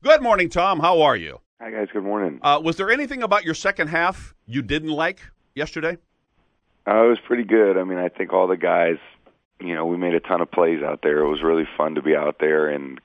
Good morning, Tom. How are you? Hi, guys. Good morning. Was there anything about your second half you didn't like yesterday? It was pretty good. I mean, I think all the guys, we made a ton of plays out there. It was really fun to be out there, and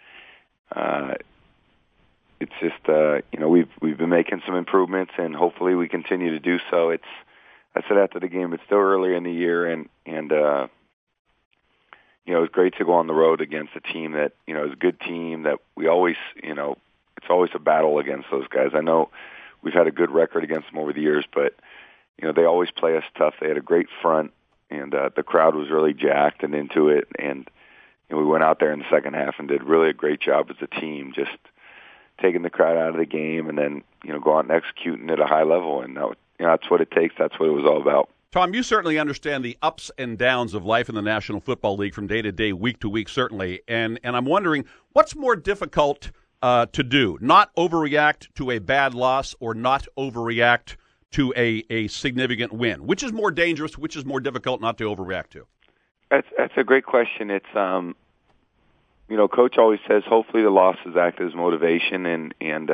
it's just, we've been making some improvements, and hopefully we continue to do so. I said after the game, it's still early in the year, and it was great to go on the road against a team that, is a good team that we always, it's always a battle against those guys. I know we've had a good record against them over the years, but, they always play us tough. They had a great front, and the crowd was really jacked and into it. And we went out there in the second half and did really a great job as a team, just taking the crowd out of the game and then, go out and executing at a high level. And that's what it takes. That's what it was all about. Tom, you certainly understand the ups and downs of life in the National Football League from day to day, week to week, certainly. And I'm wondering, what's more difficult to do? Not overreact to a bad loss or not overreact to a significant win? Which is more dangerous? Which is more difficult not to overreact to? That's a great question. It's, Coach always says hopefully the losses act as motivation. And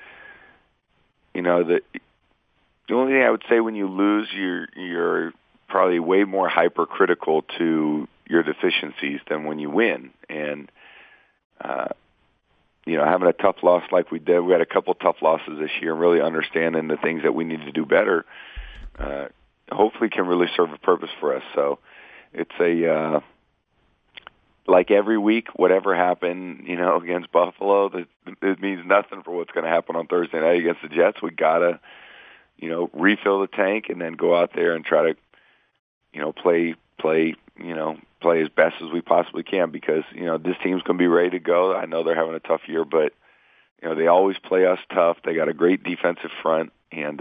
the only thing I would say when you lose, you're probably way more hypercritical to your deficiencies than when you win. And, having a tough loss like we did, we had a couple tough losses this year, and really understanding the things that we need to do better, hopefully can really serve a purpose for us. So it's like every week, whatever happened, against Buffalo, it means nothing for what's going to happen on Thursday night against the Jets. We got to, refill the tank and then go out there and try to, play as best as we possibly can because, this team's going to be ready to go. I know they're having a tough year, but, they always play us tough. They got a great defensive front, and,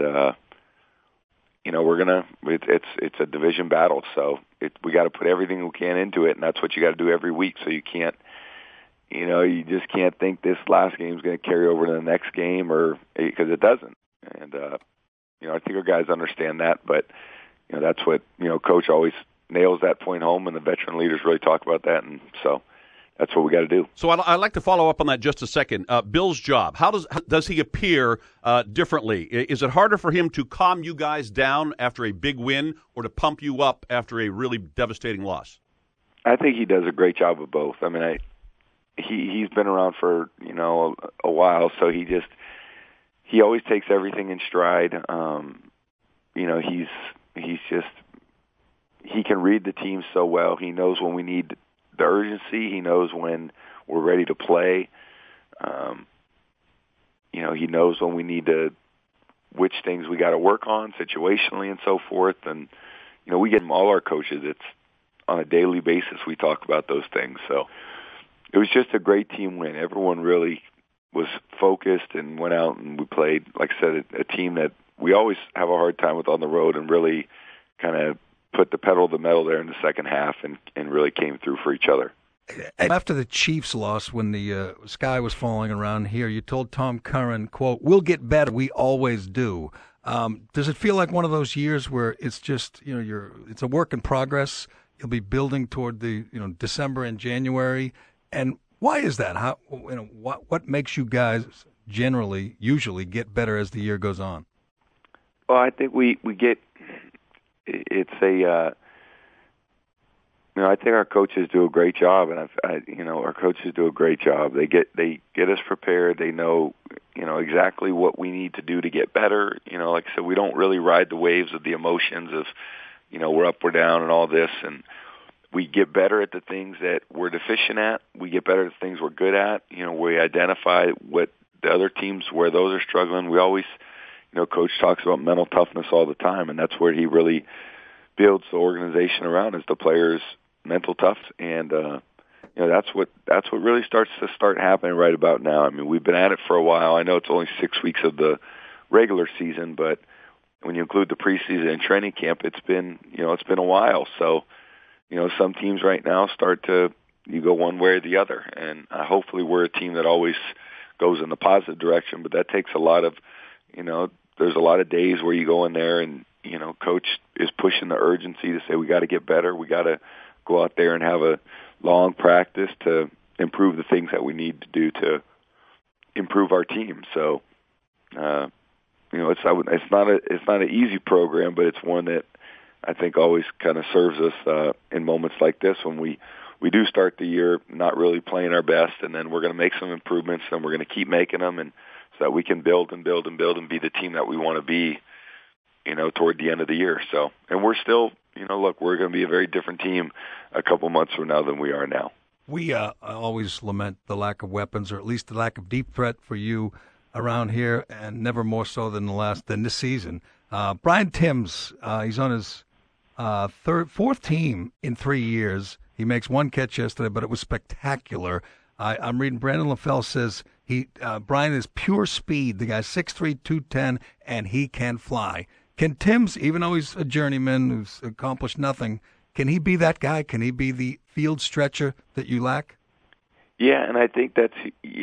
it's a division battle. So we got to put everything we can into it, and that's what you got to do every week. So you can't, you just can't think this last game is going to carry over to the next game because it doesn't. And, I think our guys understand that, but, that's what, Coach always nails that point home, and the veteran leaders really talk about that, and so that's what we got to do. So I'd like to follow up on that just a second. Bill's job, how does he appear differently? Is it harder for him to calm you guys down after a big win or to pump you up after a really devastating loss? I think he does a great job of both. I mean, he's been around for, a while, so he always takes everything in stride. He can read the team so well. He knows when we need the urgency. He knows when we're ready to play. He knows when we need which things we got to work on situationally and so forth. And, we get all our coaches. It's on a daily basis we talk about those things. So it was just a great team win. Everyone really was focused and went out and we played, like I said, a team that we always have a hard time with on the road and really kind of put the pedal to the metal there in the second half and really came through for each other. After the Chiefs loss, when the sky was falling around here, you told Tom Curran, quote, "We'll get better. We always do." Does it feel like one of those years where it's just, it's a work in progress? You'll be building toward the, December and January. And why is that? How, what makes you guys usually get better as the year goes on? Well, I think we get, it's I think our coaches do a great job, and our coaches do a great job. They get us prepared. They know, exactly what we need to do to get better. Like I said, we don't really ride the waves of the emotions of, we're up, we're down, and all this. And we get better at the things that we're deficient at. We get better at the things we're good at. We identify what the other teams where those are struggling. We always, Coach talks about mental toughness all the time, and that's where he really builds the organization around is the players' mental tough, and that's what really starts happening right about now. I mean, we've been at it for a while. I know it's only 6 weeks of the regular season, but when you include the preseason and training camp, it's been a while. So, some teams right now you go one way or the other, and hopefully we're a team that always goes in the positive direction. But that takes a lot of, there's a lot of days where you go in there and Coach is pushing the urgency to say we got to get better. We got to go out there and have a long practice to improve the things that we need to do to, improve our team. So, it's not an easy program, but it's one that I think always kind of serves us in moments like this when we do start the year not really playing our best, and then we're going to make some improvements, and we're going to keep making them, and so that we can build and build and build and be the team that we want to be, toward the end of the year. So, and we're still, look, we're going to be a very different team a couple months from now than we are now. We always lament the lack of weapons, or at least the lack of deep threat for you around here, and never more so than this season. Brian Timms, he's on his fourth team in 3 years. He makes one catch yesterday, but it was spectacular. I'm reading Brandon LaFell says Brian is pure speed. The guy's 6'3", 210, and he can fly. Can Timms, even though he's a journeyman who's accomplished nothing, can he be that guy? Can he be the field stretcher that you lack? Yeah, and I think that's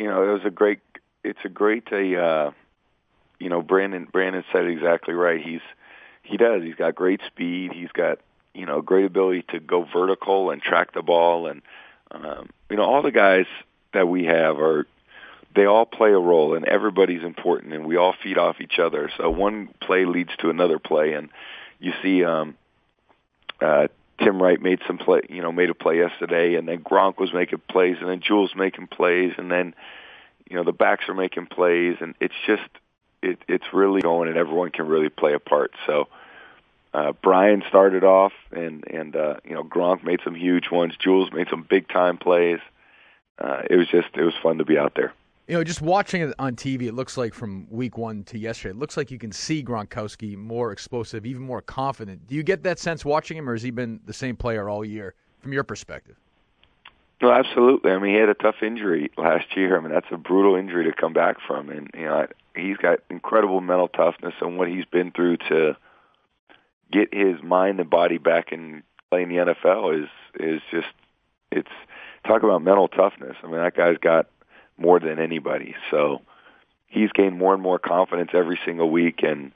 Brandon said it exactly right. He's got great speed. He's got great ability to go vertical and track the ball, and all the guys that we have they all play a role, and everybody's important, and we all feed off each other. So one play leads to another play, and you see Tim Wright made a play yesterday, and then Gronk was making plays, and then Jules making plays, and then the backs are making plays, and it's just it's really going, and everyone can really play a part. So Brian started off, and Gronk made some huge ones. Jules made some big time plays. It was fun to be out there. Just watching it on TV, it looks like from week one to yesterday, it looks like you can see Gronkowski more explosive, even more confident. Do you get that sense watching him, or has he been the same player all year from your perspective? No, absolutely. I mean, he had a tough injury last year. I mean, that's a brutal injury to come back from, and he's got incredible mental toughness, and what he's been through to get his mind and body back and play in the NFL is just, it's talk about mental toughness. I mean, that guy's got more than anybody. So he's gained more and more confidence every single week, and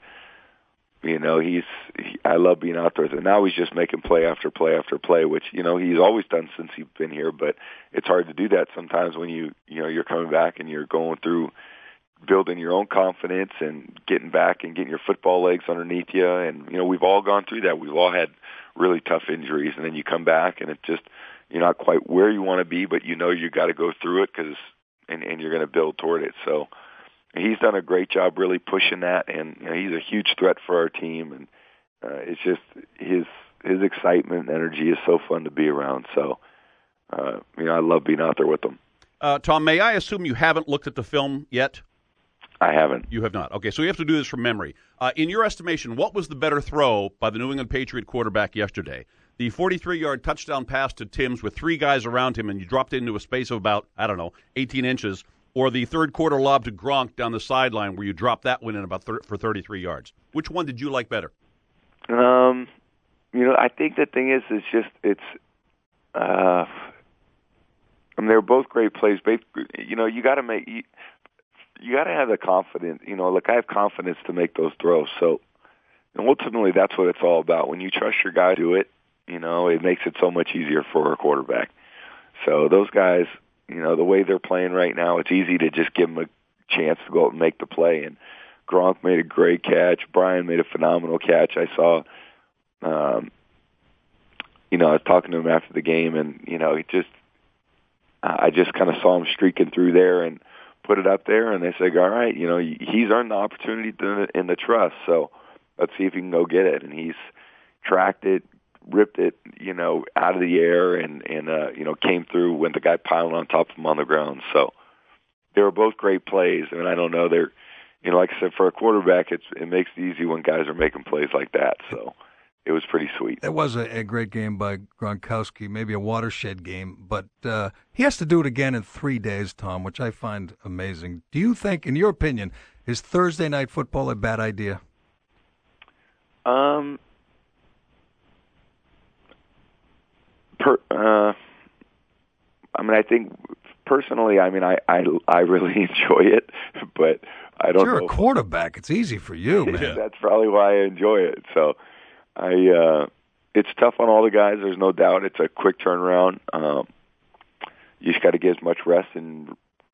I love being out there. And now he's just making play after play after play, which he's always done since he's been here. But it's hard to do that sometimes when you're coming back and you're going through building your own confidence and getting back and getting your football legs underneath you. And we've all gone through that. We've all had really tough injuries, and then you come back and it just you're not quite where you want to be, but you got to go through it and you're going to build toward it. So he's done a great job really pushing that, and he's a huge threat for our team, and it's just his excitement and energy is so fun to be around. So I love being out there with him. Tom, may I assume you haven't looked at the film yet? I haven't. You have not. Okay, so we have to do this from memory. In your estimation, what was the better throw by the New England Patriot quarterback yesterday? The 43-yard touchdown pass to Timms with three guys around him and you dropped into a space of about, 18 inches, or the third quarter lob to Gronk down the sideline where you dropped that one in about for 33 yards? Which one did you like better? I think the thing is, they're both great plays. You got to you got to have the confidence. I have confidence to make those throws. So, ultimately, that's what it's all about. When you trust your guy to do it, it makes it so much easier for a quarterback. So those guys, the way they're playing right now, it's easy to just give them a chance to go out and make the play. And Gronk made a great catch. Brian made a phenomenal catch. I saw, I was talking to him after the game, and, I just kind of saw him streaking through there and put it up there. And they said, all right, he's earned the opportunity and the trust. So let's see if he can go get it. And he's tracked it, ripped it, out of the air and came through when the guy piled on top of him on the ground. So they were both great plays. I mean, I don't know. They're, like I said, for a quarterback, it makes it easy when guys are making plays like that. So it was pretty sweet. It was a great game by Gronkowski, maybe a watershed game, but he has to do it again in 3 days, Tom, which I find amazing. Do you think, in your opinion, is Thursday night football a bad idea? I think personally, I really enjoy it, but I don't know. You're a quarterback. It's easy for you, man. That's probably why I enjoy it. So it's tough on all the guys. There's no doubt. It's a quick turnaround. You just got to get as much rest and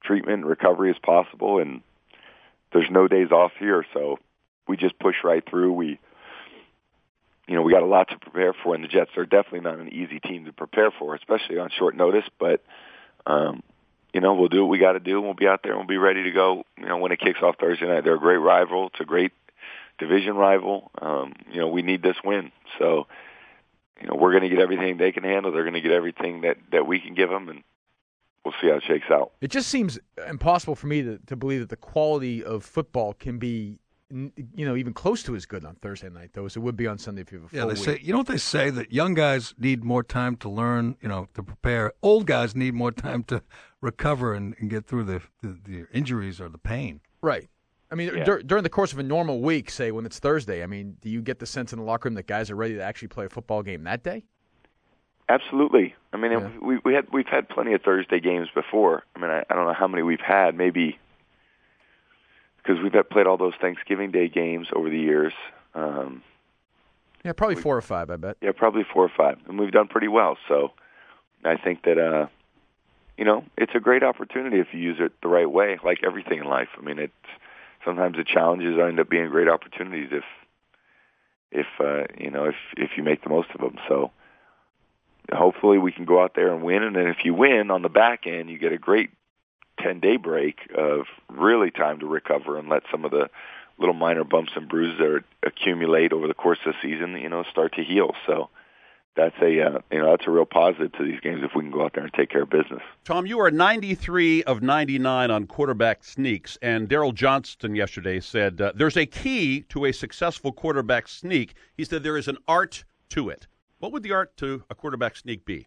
treatment and recovery as possible, and there's no days off here, so we just push right through. We got a lot to prepare for, and the Jets are definitely not an easy team to prepare for, especially on short notice, but we'll do what we got to do, and we'll be out there and we'll be ready to go, when it kicks off Thursday night. They're a great rival. It's a great division rival. We need this win. So, we're going to get everything they can handle. They're going to get everything that we can give them, and we'll see how it shakes out. It just seems impossible for me to believe that the quality of football can be, even close to as good on Thursday night, though, as it would be on Sunday if you have a full week. Say, what they say, that young guys need more time to learn, to prepare. Old guys need more time to recover and get through the injuries or the pain. Right. I mean, during the course of a normal week, say when it's Thursday, I mean, do you get the sense in the locker room that guys are ready to actually play a football game that day? Absolutely. I mean, we've had plenty of Thursday games before. I mean, I don't know how many we've had, maybe because we've played all those Thanksgiving Day games over the years. Probably 4 or 5, I bet. Yeah, probably 4 or 5, and we've done pretty well. So I think that it's a great opportunity if you use it the right way, like everything in life. I mean, sometimes the challenges end up being great opportunities if you make the most of them. So hopefully we can go out there and win, and then if you win on the back end, you get a great 10-day break of really time to recover and let some of the little minor bumps and bruises that accumulate over the course of the season, start to heal. So that's a real positive to these games if we can go out there and take care of business. Tom, you are 93 of 99 on quarterback sneaks, and Daryl Johnston yesterday said there's a key to a successful quarterback sneak. He said there is an art to it. What would the art to a quarterback sneak be?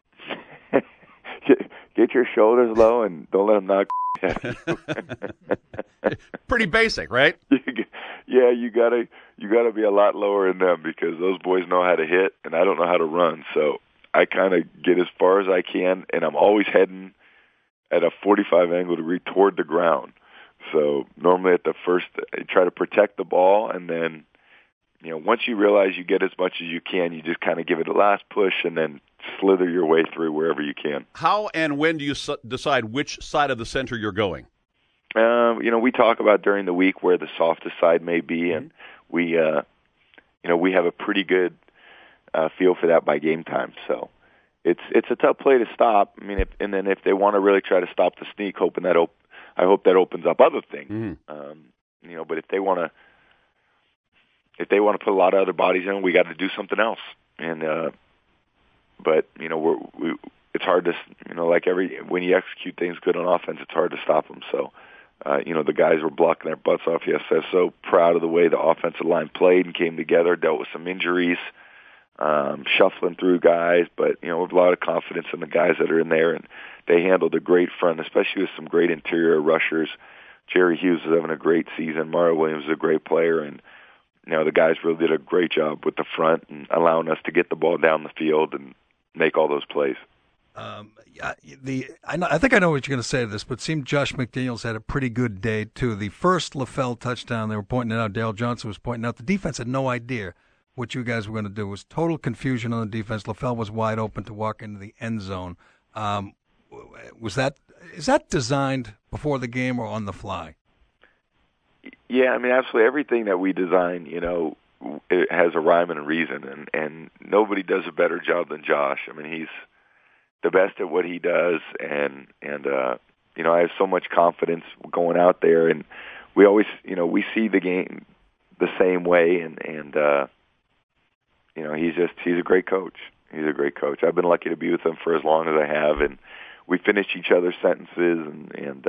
Get your shoulders low and don't let them knock at you. Pretty basic, right? Yeah, you gotta be a lot lower than them because those boys know how to hit and I don't know how to run. So I kind of get as far as I can, and I'm always heading at a 45 angle degree toward the ground. So normally at the first, I try to protect the ball, and then once you realize you get as much as you can, you just kind of give it a last push and then slither your way through wherever you can. How and when do you decide which side of the center you're going? We talk about during the week where the softest side may be, and we have a pretty good feel for that by game time. So it's a tough play to stop. I mean, if they want to really try to stop the sneak, I hope that opens up other things. Mm-hmm. But if they want to put a lot of other bodies in, we got to do something else. And but it's hard to when you execute things good on offense, it's hard to stop them. So the guys were blocking their butts off yesterday. So proud of the way the offensive line played and came together, dealt with some injuries, shuffling through guys, but we have a lot of confidence in the guys that are in there, and they handled a great front, especially with some great interior rushers. Jerry Hughes is having a great season. Mario Williams is a great player, and the guys really did a great job with the front and allowing us to get the ball down the field and make all those plays. I think I know what you're going to say to this, but it seemed Josh McDaniels had a pretty good day, too. The first LaFell touchdown, they were pointing it out, Dale Johnson was pointing out, the defense had no idea what you guys were going to do. It was total confusion on the defense. LaFell was wide open to walk into the end zone. Is that designed before the game or on the fly? Yeah, I mean, absolutely. Everything that we design, it has a rhyme and a reason, and nobody does a better job than Josh. I mean, he's the best at what he does, and I have so much confidence going out there, and we always, we see the game the same way, and he's a great coach. He's a great coach. I've been lucky to be with him for as long as I have, and we finish each other's sentences, and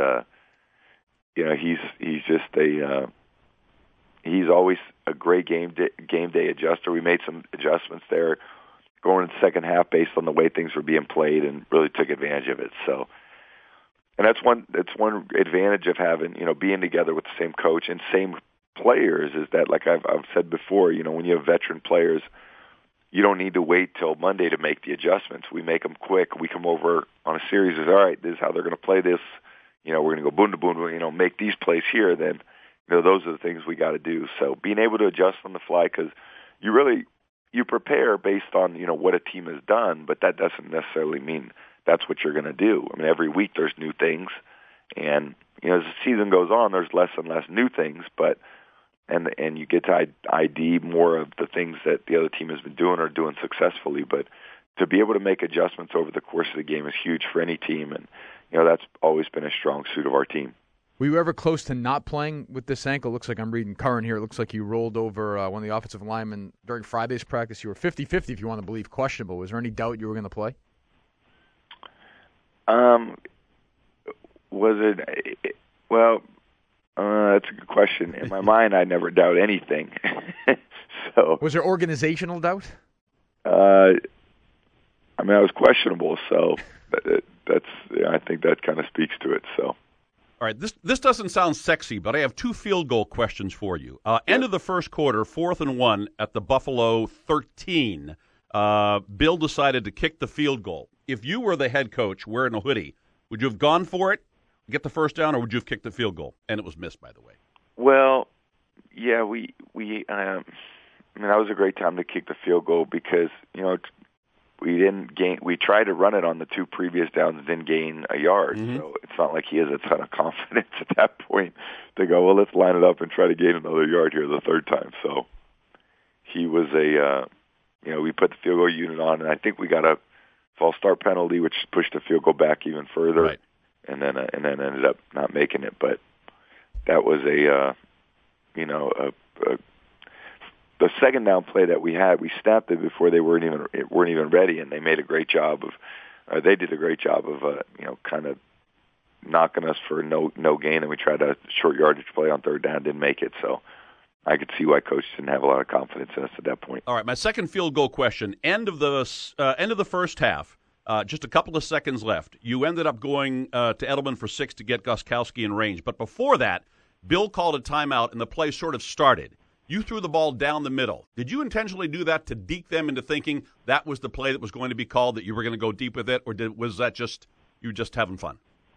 he's just he's always a great game day adjuster. We made some adjustments there going into the second half based on the way things were being played, and really took advantage of it. So, and that's one advantage of having being together with the same coach and same players is that, like I've said before, when you have veteran players, you don't need to wait till Monday to make the adjustments. We make them quick. We come over on a series as, all right, this is how they're going to play this. We're going to go boom to boom, make these plays here. Then, those are the things we got to do. So being able to adjust on the fly, because you prepare based on, what a team has done, but that doesn't necessarily mean that's what you're going to do. I mean, every week there's new things, And as the season goes on, there's less and less new things, but and you get to ID more of the things that the other team has been doing or doing successfully. But to be able to make adjustments over the course of the game is huge for any team, and that's always been a strong suit of our team. Were you ever close to not playing with this ankle? Looks like I'm reading Curran here. It looks like you rolled over one of the offensive linemen during Friday's practice. You were 50-50 if you want to believe questionable. Was there any doubt you were going to play? Was it? Well, that's a good question. In my mind, I never doubt anything. So was there organizational doubt? I was questionable, so that's. I think that kind of speaks to it. So. All right, this doesn't sound sexy, but I have 2 field goal questions for you. End of the first quarter, 4th and 1 at the Buffalo 13. Bill decided to kick the field goal. If you were the head coach wearing a hoodie, would you have gone for it, get the first down, or would you have kicked the field goal? And it was missed, by the way. Well, yeah, that was a great time to kick the field goal because, we didn't gain. We tried to run it on the 2 previous downs, didn't gain a yard. Mm-hmm. So it's not like he has a ton of confidence at that point to go, well, let's line it up and try to gain another yard here the 3rd time. So he was we put the field goal unit on, and I think we got a false start penalty, which pushed the field goal back even further, right. and then ended up not making it. But that was the second down play that we had, we snapped it before they weren't even ready, and they made a great job of. They did a great job of kind of knocking us for no gain, and we tried a short yardage play on 3rd down, didn't make it. So I could see why coach didn't have a lot of confidence in us at that point. All right, my second field goal question: end of the first half, just a couple of seconds left. You ended up going to Edelman for 6 to get Gostkowski in range, but before that, Bill called a timeout, and the play sort of started. You threw the ball down the middle. Did you intentionally do that to deke them into thinking that was the play that was going to be called, that you were going to go deep with it, or was that just you just having fun?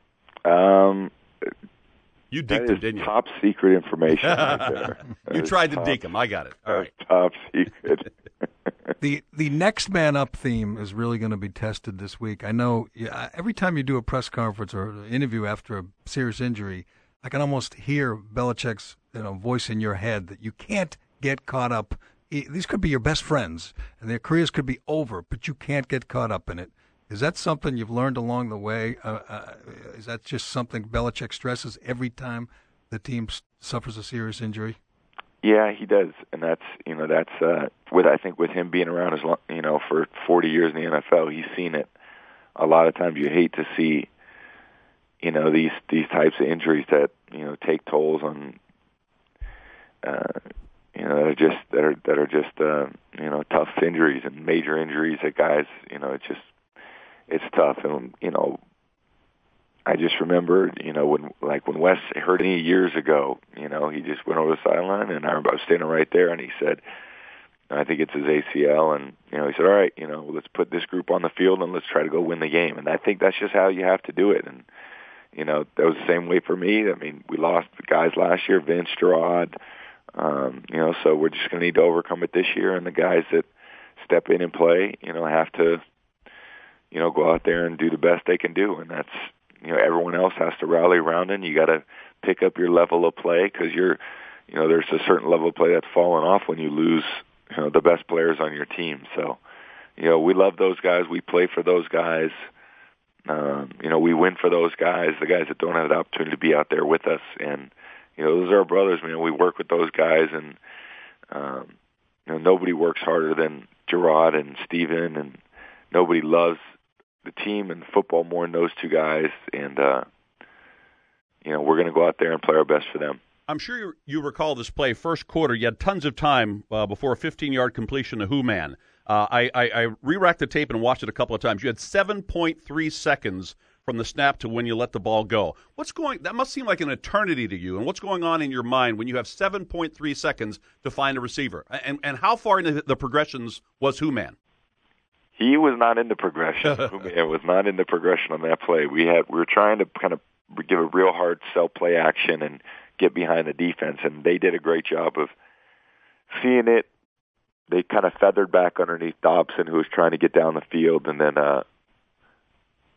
You deked them, didn't you? Top secret information right there. You tried to deke them. I got it. All right. Top secret. The next man up theme is really going to be tested this week. I know every time you do a press conference or an interview after a serious injury, I can almost hear Belichick's voice in your head that you can't get caught up. These could be your best friends, and their careers could be over, but you can't get caught up in it. Is that something you've learned along the way? Is that just something Belichick stresses every time the team suffers a serious injury? Yeah, he does, and that's I think with him being around for 40 years in the NFL, he's seen it. A lot of times, you hate to see these types of injuries that take tolls on that are just tough injuries and major injuries that guys it's tough. And I just remember when Wes hurt me years ago, he just went over the sideline, and I remember I was standing right there, and he said, I think it's his ACL, and he said, all right, let's put this group on the field and let's try to go win the game. And I think that's just how you have to do it. And that was the same way for me. I mean, we lost the guys last year, Vince, Gerard, so we're just going to need to overcome it this year. And the guys that step in and play, have to, go out there and do the best they can do. And that's, everyone else has to rally around it. And you got to pick up your level of play because there's a certain level of play that's fallen off when you lose, the best players on your team. So, we love those guys. We play for those guys. We win for those guys, the guys that don't have the opportunity to be out there with us. And, those are our brothers. We work with those guys, and, nobody works harder than Gerard and Steven, and nobody loves the team and football more than those 2 guys. And, we're going to go out there and play our best for them. I'm sure you recall this play. First quarter, you had tons of time before a 15-yard completion to Who-Man. I re-racked the tape and watched it a couple of times. You had 7.3 seconds from the snap to when you let the ball go. That must seem like an eternity to you. And what's going on in your mind when you have 7.3 seconds to find a receiver? And how far into the progressions was Who-Man? He was not in the progression. Who-Man was not in the progression on that play. We were trying to kind of give a real hard sell play action and get behind the defense, and they did a great job of seeing it. They kind of feathered back underneath Dobson, who was trying to get down the field, and then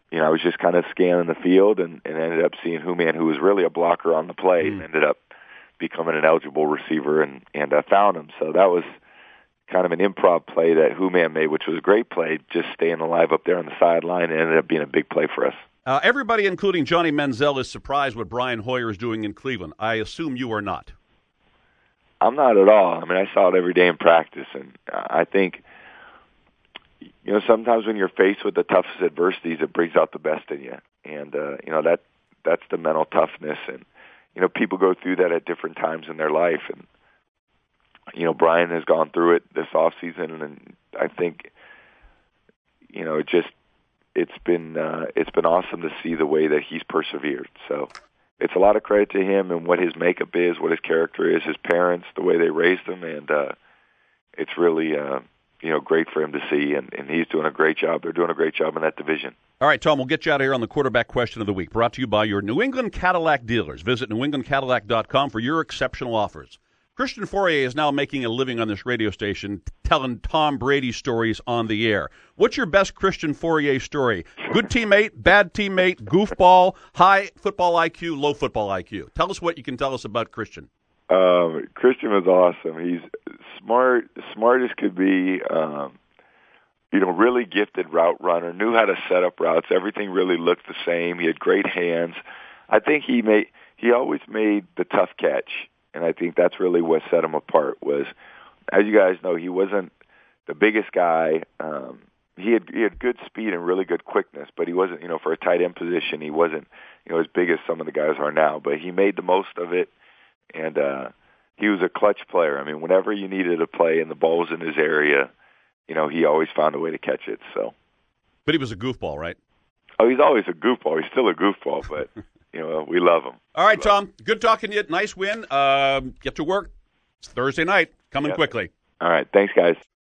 I was just kind of scanning the field and ended up seeing Hooman, who was really a blocker on the play, and ended up becoming an eligible receiver, and I found him. So that was kind of an improv play that Hooman made, which was a great play, just staying alive up there on the sideline, and ended up being a big play for us. Everybody, including Johnny Manziel, is surprised what Brian Hoyer is doing in Cleveland. I assume you are not. I'm not at all. I mean, I saw it every day in practice, and I think, sometimes when you're faced with the toughest adversities, it brings out the best in you. And, that's the mental toughness. And, people go through that at different times in their life. And, Brian has gone through it this offseason, and I think, it's been awesome to see the way that he's persevered. So it's a lot of credit to him and what his makeup is, what his character is, his parents, the way they raised him, and it's really great for him to see, and he's doing a great job. They're doing a great job in that division. All right, Tom, we'll get you out of here on the quarterback question of the week, brought to you by your New England Cadillac dealers. Visit newenglandcadillac.com for your exceptional offers. Christian Fauria is now making a living on this radio station telling Tom Brady stories on the air. What's your best Christian Fauria story? Good teammate, bad teammate, goofball, high football IQ, low football IQ. Tell us what you can tell us about Christian. Christian was awesome. He's smart as could be. Really gifted route runner, knew how to set up routes. Everything really looked the same. He had great hands. I think he always made the tough catch. And I think that's really what set him apart was, as you guys know, he wasn't the biggest guy. He had good speed and really good quickness, but he wasn't, for a tight end position, he wasn't, as big as some of the guys are now. But he made the most of it, and he was a clutch player. I mean, whenever you needed a play and the ball was in his area, he always found a way to catch it. So, but he was a goofball, right? Oh, he's always a goofball. He's still a goofball, but. We love him. All right, Tom. Good talking to you. Nice win. Get to work. It's Thursday night. Coming quickly. All right. Thanks, guys.